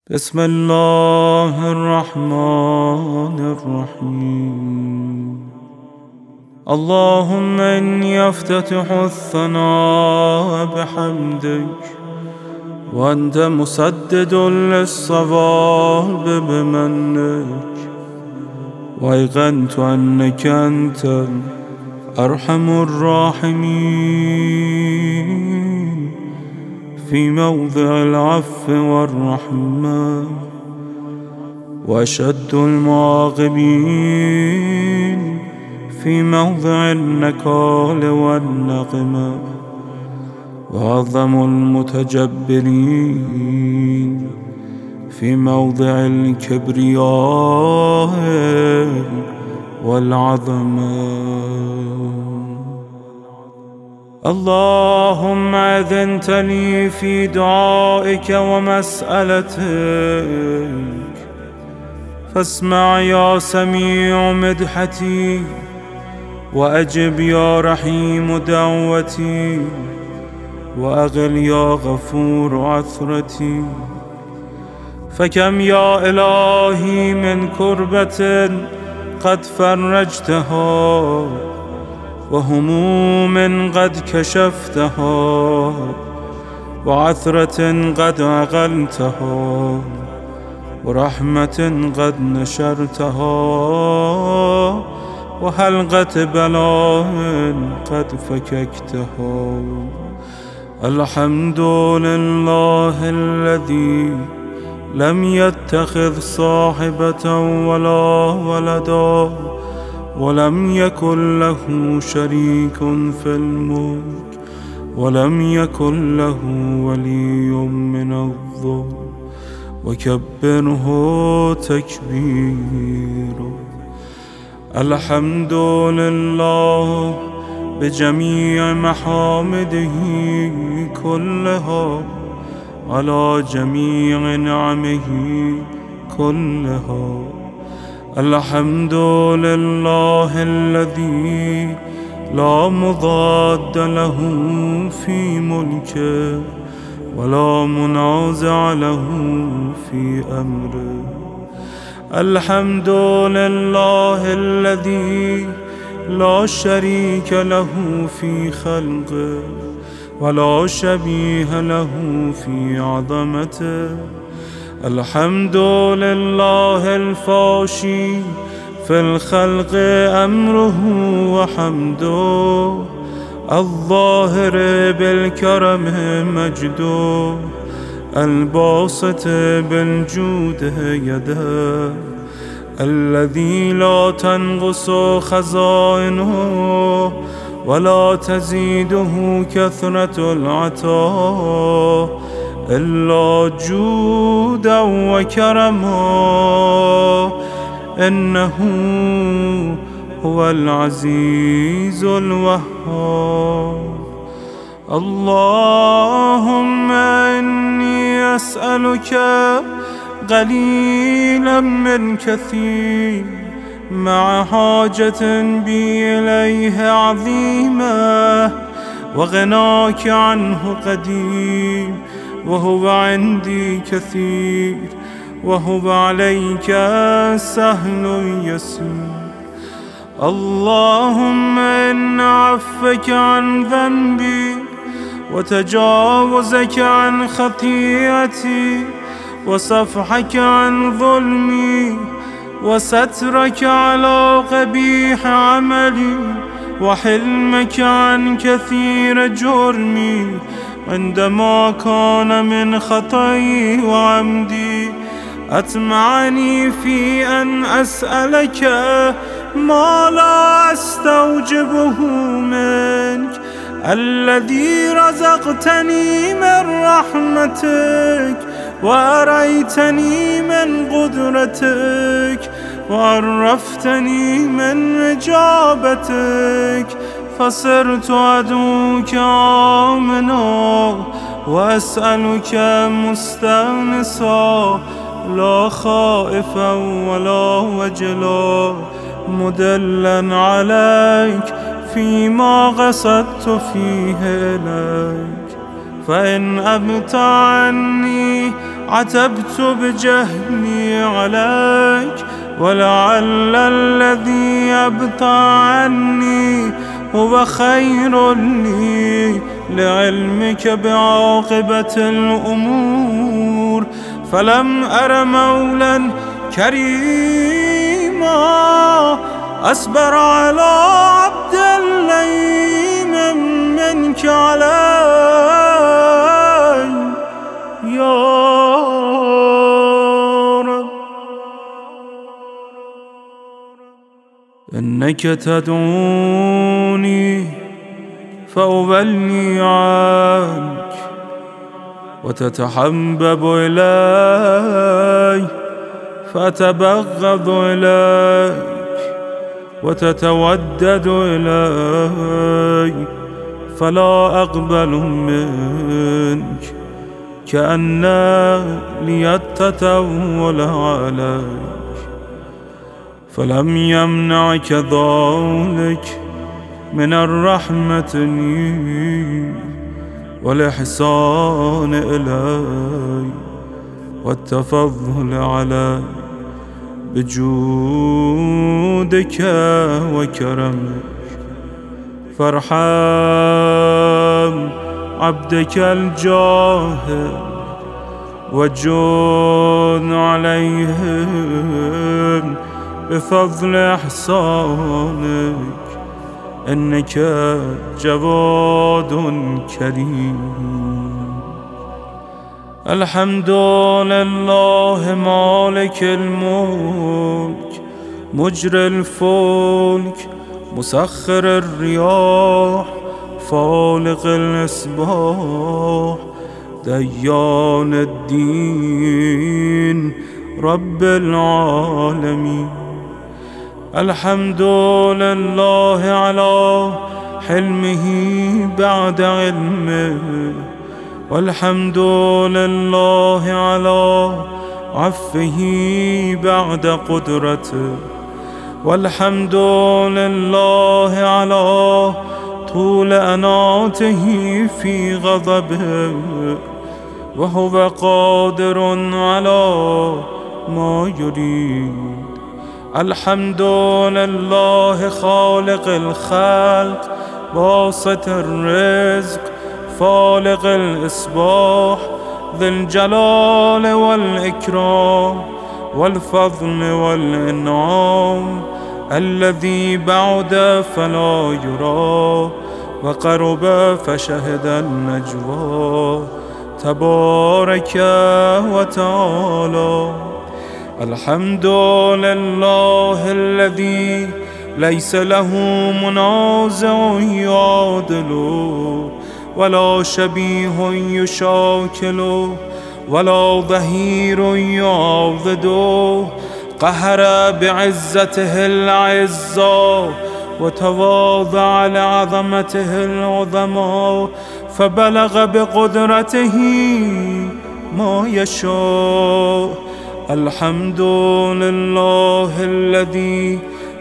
بسم الله الرحمن الرحيم. اللهم إني أفتتح الثناء بحمدك، وأنت مسدد للصواب بمنك، وأيقنت أنك أنت أرحم الراحمين في موضع العفو والرحمة، وأشد المعاقبين في موضع النكال والنقمة، وأعظم المتجبرين في موضع الكبرياء والعظمة. اللهم أذنت لي في دعائك ومسألتك، فاسمع يا سميع مدحتي، وأجب يا رحيم دعوتي، وأغل يا غفور عثرتي. فكم يا إلهي من كربة قد فرجتها، وهموم قد كشفتها، وعثرة قد أغلتها، ورحمة قد نشرتها، وحلقة بلاء قد فككتها. الحمد لله الذي لم يتخذ صاحبة ولا ولدا، ولم يكن له شريك في الملك، ولم يكن له ولي من الظلم، وكبره تكبيرا. الحمد لله بجميع محامده كلها، على جميع نعمه كلها. الحمد لله الذي لا مضاد له في ملكه، ولا منازع له في أمره. الحمد لله الذي لا شريك له في خلقه، ولا شبيه له في عظمته. الحمد لله الفاشي في الخلق أمره وحمده، الظاهر بالكرم مجده، الباسط بالجود يده، الذي لا تنقص خزائنه ولا تزيده كثرة العطاء إلا جودا وكرما، إنه هو العزيز الوهاب. اللهم إني أسألك قليلا من كثير، مع حاجة بي إليه عظيمة، وغناك عنه قديم، وهو عندي كثير، وهو عليك سهل يسير. اللهم إن عفوك عن ذنبي، وتجاوزك عن خطيئتي، وصفحك عن ظلمي، وسترك على قبيح عملي، وحلمك عن كثير جرمي، عندما كان من خطئي وعمدي أطمعني في أن أسألك ما لا أستوجبه منك، الذي رزقتني من رحمتك، وأريتني من قدرتك، وعرفتني من إجابتك، فصرت أدعوك آمنا، وأسألك مستأنسا، لا خائفا ولا وجلا، مدلا عليك فيما قصدت فيه إليك. فإن أبت عني عتبت بجهلي عليك، ولعل الذي يبطى عني هو خير لي لعلمك بعاقبة الأمور. فلم أر مولا كريما أصبر على عبد اللئيم منك علي يا رب. إنك تدعوني فأولي عنك، وتتحبب إلي فأتبغض إليك، وتتودد إلي فلا أقبل منك، كأن لي التطول عليك. فلم يمنعك ذلك من الرحمة لي والإحسان إلي والتفضل علي بجودك وكرمك. فارحم عبدك الجاهل وجود عليهم بفضل إحسانك، إنك جواد كريم. الحمد لله مالك الملك مجري الفلك مسخر الرياح فالق الإصباح ديان الدين رب العالمين. الحمد لله على حلمه بعد علمه، والحمد لله على عفه بعد قدرته، والحمد لله على طول أناته في غضبه، وهو قادر على ما يريد. الحمد لله خالق الخلق باسط الرزق فالق الإصباح ذي الجلال والإكرام والفضل والإنعام، الذي بعد فلا يرى وقرب فشهد النجوى تبارك وتعالى. الحمد لله الذي ليس له منازع يعادله، ولا شبيه يشاكله، ولا ظهير يعضده. قهر بعزته الأعزاء وتواضع لعظمته العظماء، فبلغ بقدرته ما يشاء. الحمد لله الذي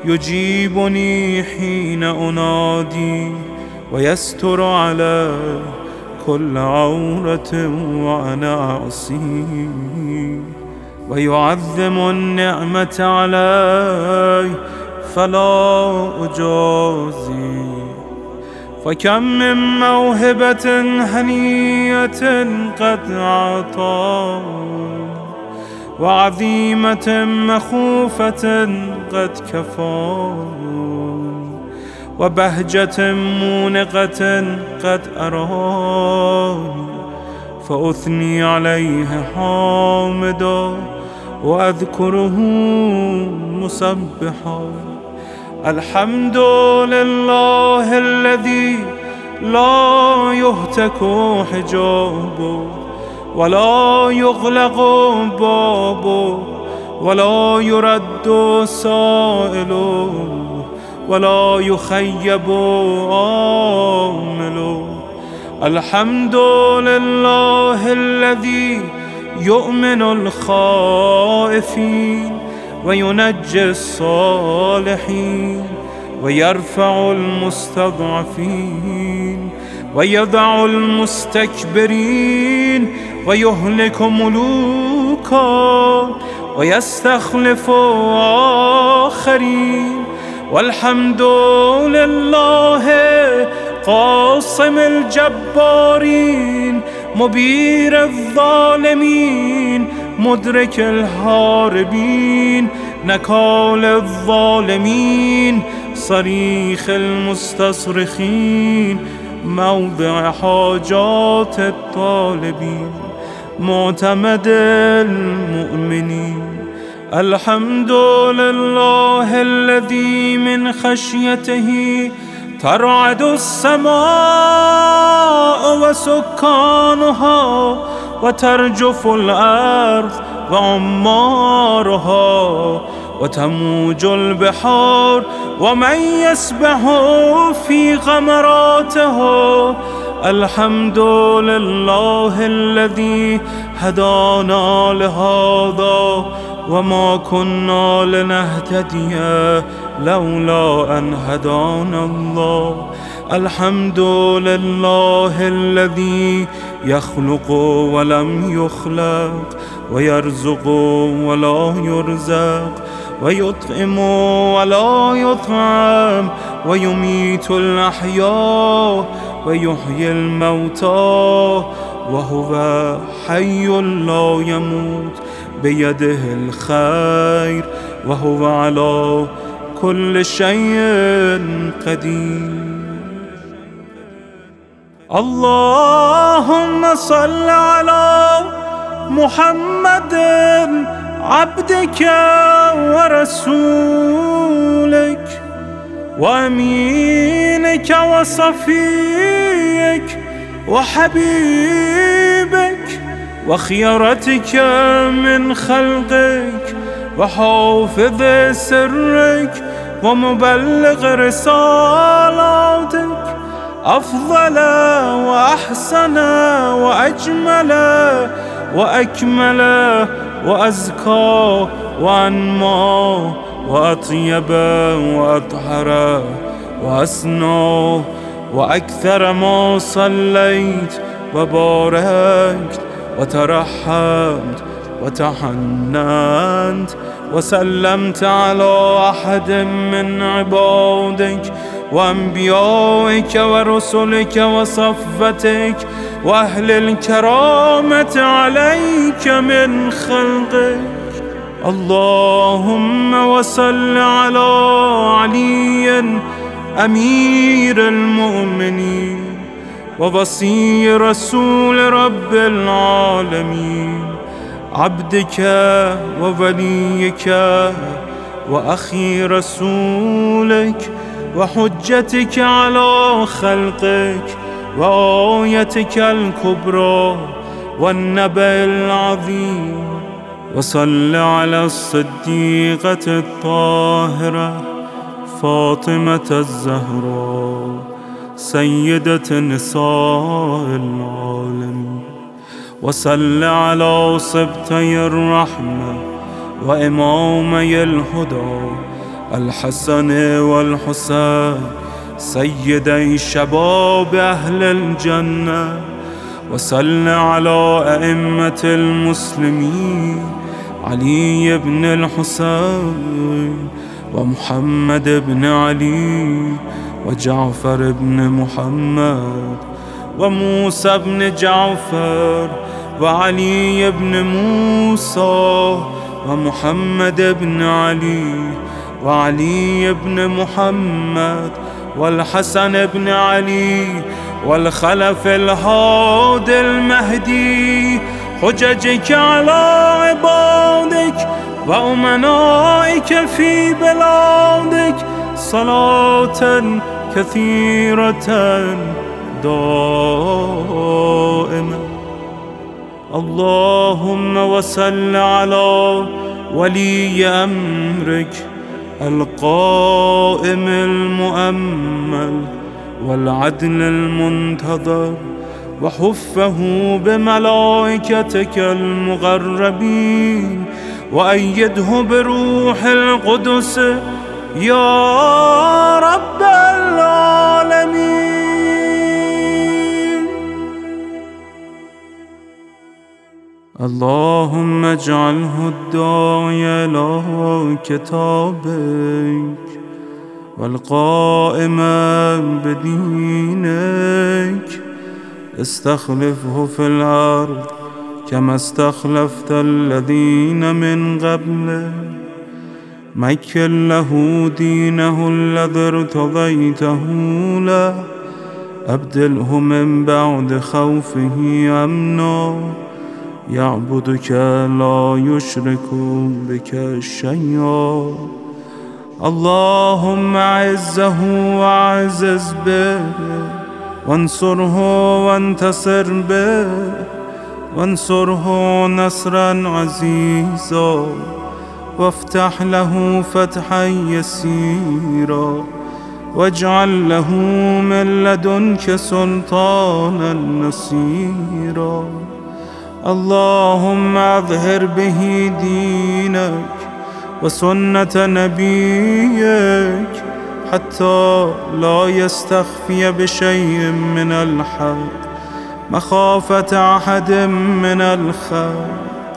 يجيبني حين أنادي، ويستر على كل عورة وأنا أعصيه، ويعظم النعمة علي فلا أجازي. فكم من موهبة هنية قد أعطى، وعظيمة مخوفة قد كفى، وبهجة مونقة قد أراني، فأثني عليه حامدا وأذكره مسبحا. الحمد لله الذي لا يهتك حجابه، ولا يغلق بابه، ولا يرد سائله، ولا يخيب آمله. الحمد لله الذي يؤمن الخائفين وينجي الصالحين ويرفع المستضعفين ويضع المستكبرين ويهلك ملوكا ويستخلف آخرين. والحمد لله قاصم الجبارين مبير الظالمين مدرك الهاربين نكال الظالمين صريخ المستصرخين موضع حاجات الطالبين معتمد المؤمنين. الحمد لله الذي من خشيته ترعد السماء وسكانها وترجف الأرض وعمارها وتموج البحار ومن يسبح في غمراتها. الحمد لله الذي هدانا لهذا وما كنا لنهتدي لولا أن هدانا الله. الحمد لله الذي يخلق ولم يخلق ويرزق ولا يرزق ويطعم ولا يطعم ويميت الأحياء ويحيي الموتى وهو حي لا يموت بيده الخير وهو على كل شيء قدير. اللهم صل على محمد عبدك ورسولك وأمينك وصفيك وحبيبك وخيرتك من خلقك وحافظ سرك ومبلغ رسالاتك أفضل وأحسن وأجمل وأكمل وأزكى وأنمى وأطيب وأطهر وأسنى وأكثر ما صليت وباركت وترحمت وتحننت وسلمت على أحد من عبادك وأنبيائك ورسلك وصفتك وأهل الكرامة عليك من خلقك. اللهم وصل على علي أمير المؤمنين ووصي رسول رب العالمين عبدك ووليك وأخي رسولك وحجتك على خلقك وآيتك الكبرى والنبأ العظيم. وصل على الصديقة الطاهرة فاطمة الزهراء سيدة نساء العالمين. وصل على سبطي الرحمة وإمامي الهدى الحسن والحسين سيدي شباب أهل الجنة. وصل على أئمة المسلمين علي بن الحسين ومحمد بن علي وجعفر بن محمد وموسى بن جعفر وعلي بن موسى ومحمد بن علي وعلي بن محمد والحسن بن علي والخلف الهادي المهدي حججك على عبادك وأمنائك في بلادك صلاة كثيرة دائمة. اللهم وصل على ولي أمرك القائم المؤمل والعدل المنتظر وحفه بملائكتك المغربين وأيده بروح القدس يا رب العالمين. اللهم اجعله الداعي إلى كتابك والقائم بدينك. استخلفه في الأرض كما استخلفت الذين من قبله. مكن له دينه الذي ارتضيته له. أبدله من بعد خوفه أمنا. يعبدك لا يشرك بك شيئا. اللهم أعزه وأعزز به، وانصره وانتصر به، وانصره نصرا عزيزا، وافتح له فتحا يسيرا، واجعل له من لدنك سلطانا نصيرا. اللهم أظهر به دينك وسنة نبيك حتى لا يستخفي بشيء من الحق مخافة أحد من الخلق.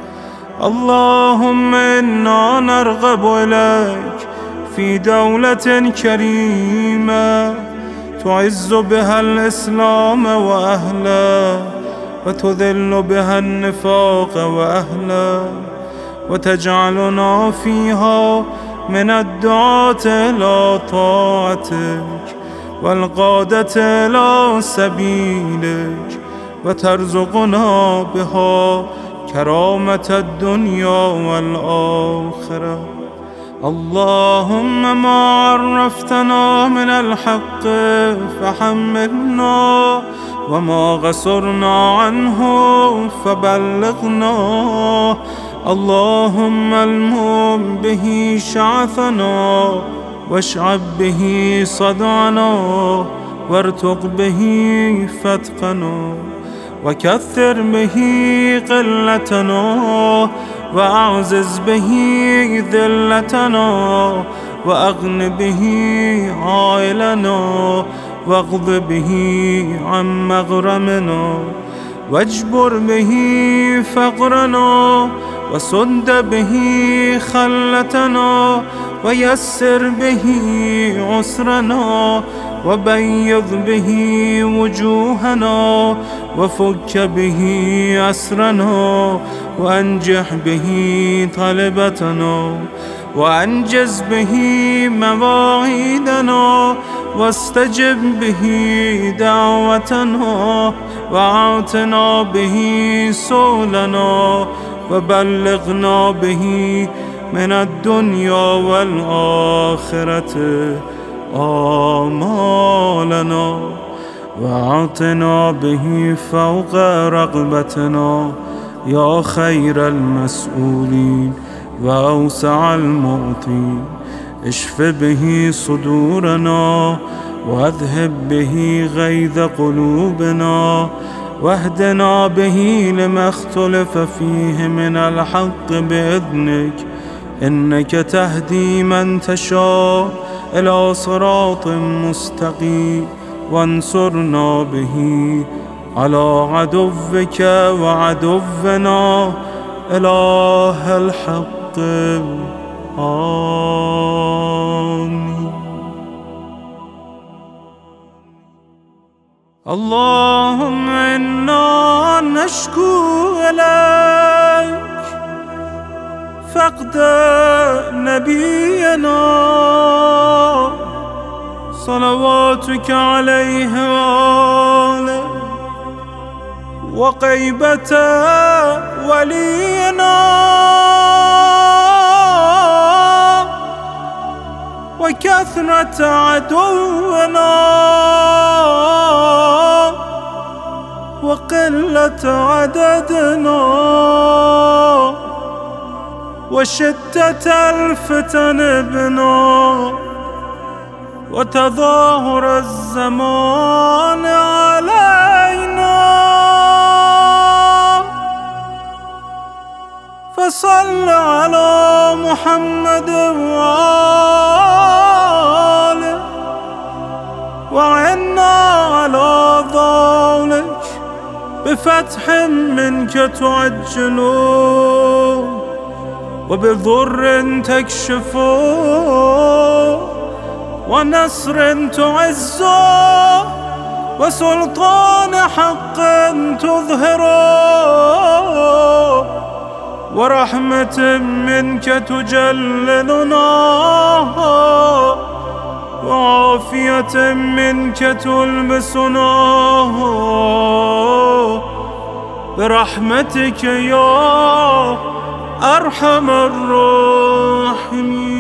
اللهم إنا نرغب إليك في دولة كريمة تعز بها الإسلام وأهله، وتذل بها النفاق وأهله، وتجعلنا فيها من الدعاة إلى طاعتك والقادة إلى سبيلك، وترزقنا بها كرامة الدنيا والآخرة. اللهم ما عرفتنا من الحق فحملنا، وما غصرنا عنه فبلغنا. اللهم المم به شعثنا، واشعب به صدعنا، وارتق به فتقنا، وكثر به قلتنا، وأعزز به ذلتنا، وأغن به عائلنا، واغض به عن مغرمنا، واجبر به فقرنا، وسد به خلتنا، ويسر به عسرنا، وبيض به وجوهنا، وفك به أسرنا، وأنجح به طلبتنا، وأنجز به مواعيدنا، واستجب به دعوتنا، وأعطنا به سؤلنا، وبلغنا به من الدنيا والآخرة آمالنا، وأعطنا به فوق رغبتنا يا خير المسؤولين وأوسع المعطين. اشف به صدورنا، واذهب به غيظ قلوبنا، واهدنا به لما اختلف فيه من الحق بإذنك، إنك تهدي من تشاء إلى صراط مستقيم. وانصرنا به على عدوك وعدونا إله الحق. آمين. اللهم إنا نشكو إليك فقد نبينا صلواتك عليه وآله، وغيبة ولينا، وكثرة عدونا، وقلة عددنا، وشدة الفتن بنا، وتظاهر الزمان علينا. فصل على محمد وآله، وعنا على ذلك بفتح منك تعجل وبضر تكشف ونصر تعز وسلطان حق تظهر ورحمة منك تجللنا وعافية منك تلبسنا برحمتك يا أرحم الراحمين.